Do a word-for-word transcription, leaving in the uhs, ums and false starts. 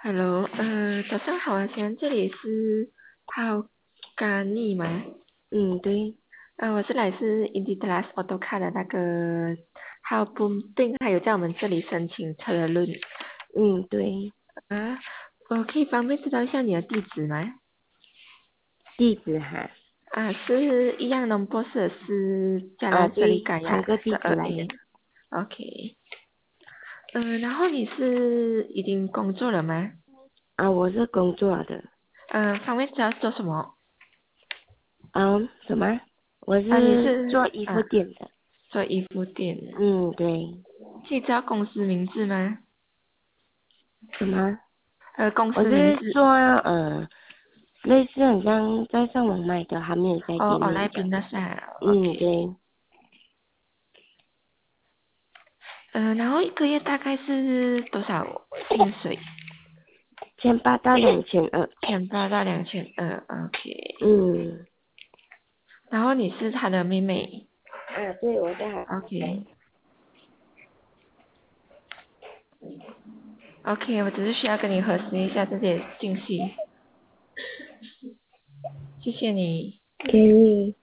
Hello，呃，早上好啊，现在这里是泡咖尼吗？ 嗯，对。 啊、我是来自 Inditelas AutoCAD 的那个浩布丁，还有在我们这里申请车轮嗯，对。 啊，我可以方便知道一下你的地址吗？ 地址哈。 啊，是一样的波士是加啊， 拉这里对， 改呀， 同个十二地址来的。 A。OK，嗯、然后你是已经工作了吗？ 啊，我是工作的。 嗯、方便知道做什么？ 嗯，什么？我啊，你是是做衣服啊， 店的。 做衣服店的。 嗯，对。 可以知道公司名字吗？ 什么？ 呃，公我司名字。 是做呃，类似很像在上网卖的，还没有在哦哦， 店面的。 来宾的噻嗯， ，OK。 对。 呃，然后一个月大概是多少薪水？ 千八到两千二。 千八到两千二，OK。 嗯。 然后你是他的妹妹啊，对，我在好。 ，OK。OK，我只是需要跟你核实一下这些信息，谢谢你。 可以。